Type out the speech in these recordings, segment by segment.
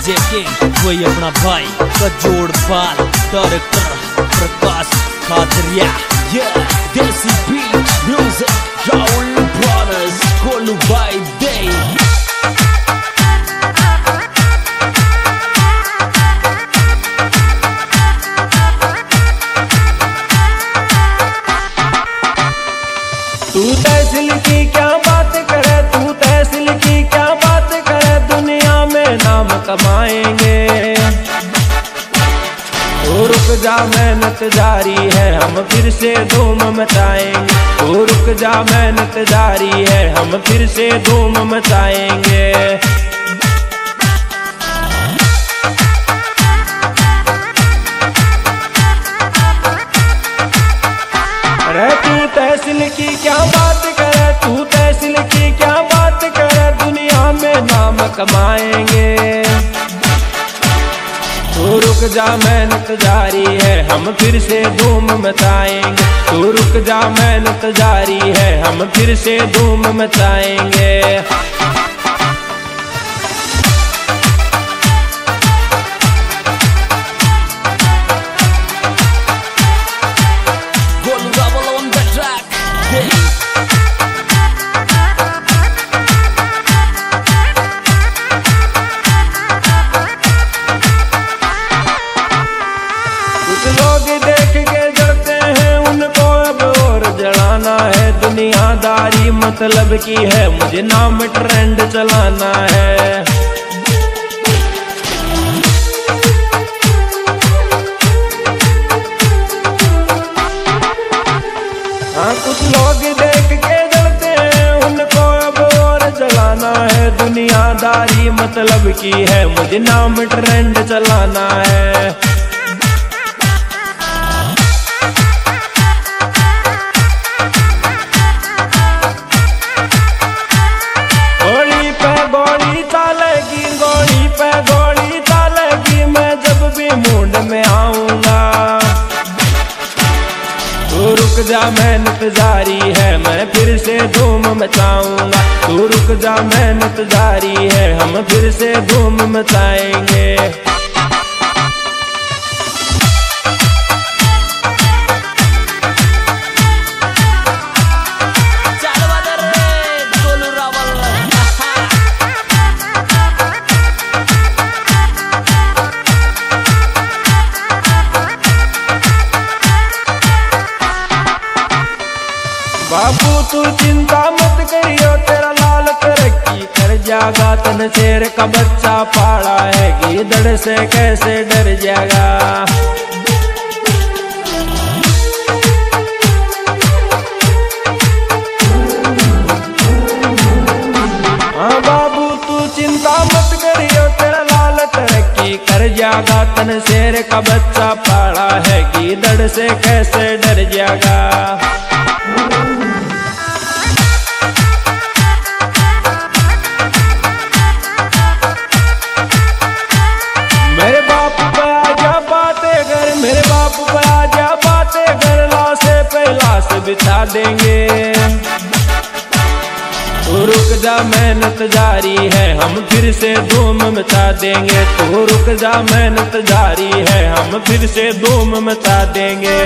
DJ king वही अपना भाई कजोड़ बाल director Prakash Khadaria desi beat music Rahul brothers कोलू बाई दे तू तहसील की क्या बात करे, तू तहसील की क्या बात करे, दुनिया में नाम कमाएंगे। तो रुक जा मेहनत जारी है, हम फिर से धूम मचाएंगे। तो रुक जा मेहनत जारी है, हम फिर से धूम मचाएंगे। अरे तू तहसील की क्या बात करे, तू तहसील की क्या बात करे, दुनिया में नाम कमाएंगे। तो रुक जा मेहनत जारी है, हम फिर से धूम मचाएंगे। तो रुक जा मेहनत जारी है, हम फिर से धूम मचाएंगे। लोग देख के जलते हैं, उनको अब और जलाना है। दुनियादारी मतलब की है, मुझे नाम ट्रेंड चलाना है। हाँ कुछ लोग देख के जलते हैं, उनको अब और जलाना है। दुनियादारी मतलब की है, मुझे नाम ट्रेंड चलाना है। तो रुक जा मेहनत जारी है, मैं फिर से धूम मचाऊंगा। तो रुक जा मेहनत जारी है, हम फिर से धूम मचाएंगे। बाबू तू चिंता मत करियो, तेरा लाल तरक्की कर जाएगा। तन शेर का बच्चा पाला है, गीदड़ से कैसे डर जाएगा। हाँ बाबू तू चिंता मत करियो, तेरा लाल तरक्की कर जाएगा। तन शेर का बच्चा पाला है, गीदड़ से कैसे डर जाएगा। मेरे बाप पे आजा बातें कर, मेरे बाप पे आजा बातें कर, लाश पे लाश बिछा देंगे। तो रुक जा मेहनत जारी है, हम फिर से धूम मचा देंगे। तो रुक जा मेहनत जारी है, हम फिर से धूम मचा देंगे।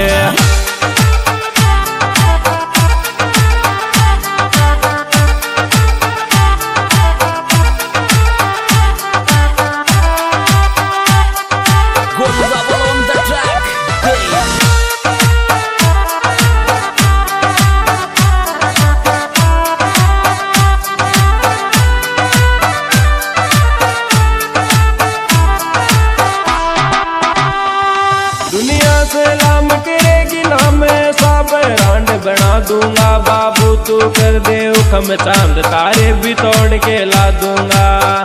सलाम करेगी ना, मैं सा ब्रांड बना दूंगा। बाबू तू कर दे हुक्म, चांद तारे भी तोड़ के ला दूंगा।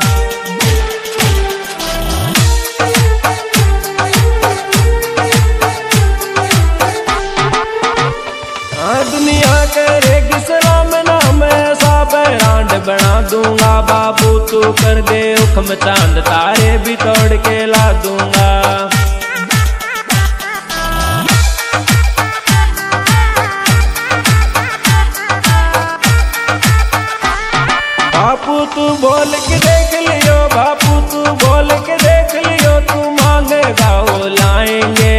हाँ दुनिया करेगी सलाम ना, मैं सा ब्रांड बना दूंगा। बाबू तू कर दे हुक्म, चांद तारे भी तोड़ के ला दूंगा। बापू तू बोल के देख लियो, बापू तू बोल के देख लियो, तू मांगेगा वो लाएंगे।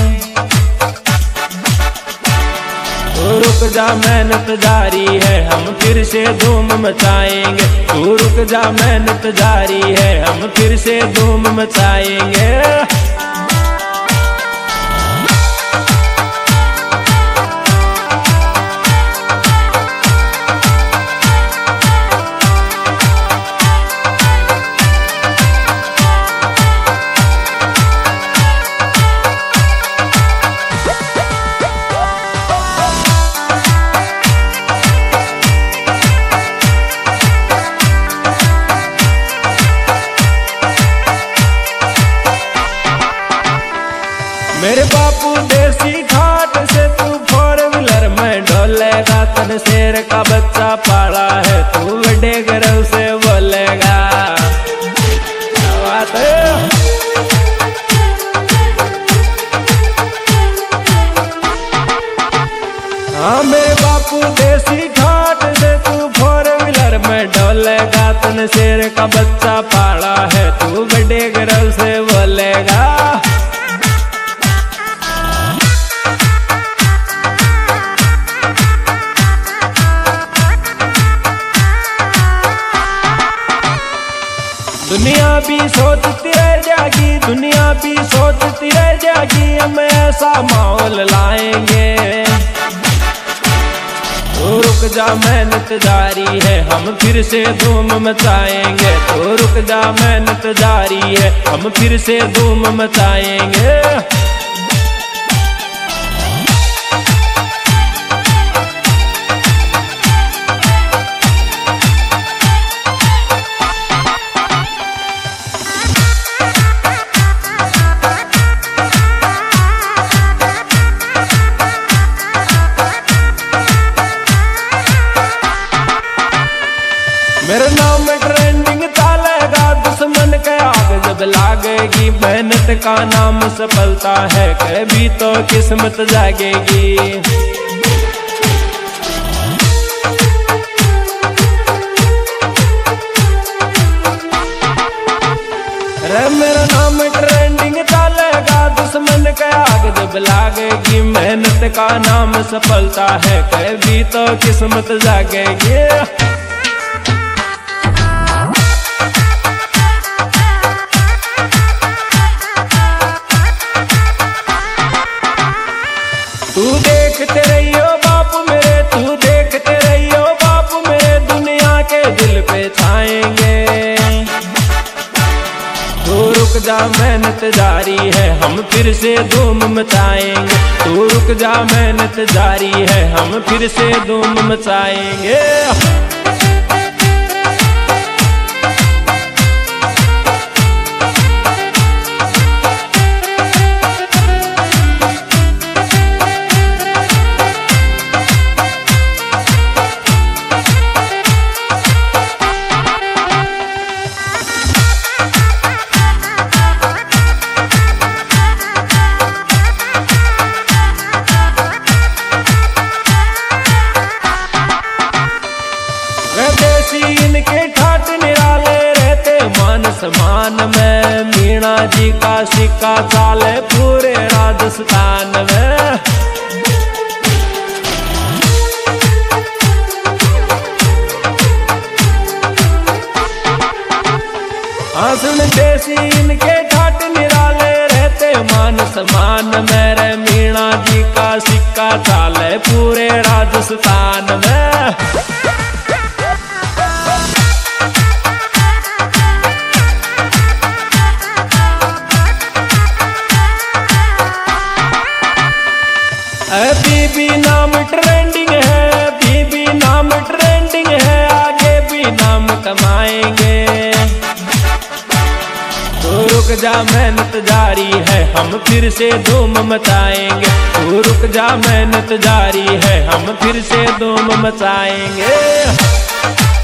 तू रुक जा मेहनत जारी है, हम फिर से धूम मचाएंगे। तू रुक जा मेहनत जारी है, हम फिर से धूम मचाएंगे। मेरे बापू देसी घाट से तू फोर व्हीलर में डोलेगा, तन शेर का बच्चा पाला है, तू बड़े गर्व से बोलेगा। क्या बात है? हाँ मेरे बापू देसी घाट से तू फोर व्हीलर में डोलेगा, तन शेर का बच्चा पाला है, तू बड़े गर्व से बोलेगा। दुनिया भी सोचती रह जाएगी, दुनिया भी सोचती रह जाएगी, हम ऐसा माहौल लाएंगे। तो रुक जा मेहनत जारी है, हम फिर से धूम मचाएंगे। तो रुक जा मेहनत जारी है, हम फिर से धूम मचाएंगे। मेरा नाम ट्रेंडिंग चालेगा, दुश्मन के आग जब लागेगी। मेहनत का नाम सफलता है, कभी तो किस्मत जागेगी। अरे मेरा नाम ट्रेंडिंग चालेगा, दुश्मन के आग जब लागेगी। मेहनत का नाम सफलता है, कभी तो किस्मत जागेगी। तू देखते रहियो बापू मेरे, तू देखते रहियो बापू मेरे, दुनिया के दिल पे छाएंगे। तू रुक जा मेहनत जारी है, हम फिर से धूम मचाएंगे। तू रुक जा मेहनत जारी है, हम फिर से धूम मचाएंगे। इनके ठाट निराले रहते मान सम्मान में। मीणा जी का सिक्का चाले पूरे राजस्थान में। सुन देसी इनके ठाट निराले रहते मान सम्मान में। रे मीणा जी का सिक्का चाले पूरे राजस्थान में। बीबी नाम ट्रेंडिंग है, बीबी नाम ट्रेंडिंग है, आगे भी नाम कमाएंगे। तो रुक जा मेहनत जारी है, हम फिर से धूम मचाएंगे। तो रुक जा मेहनत जारी है, हम फिर से धूम मचाएंगे।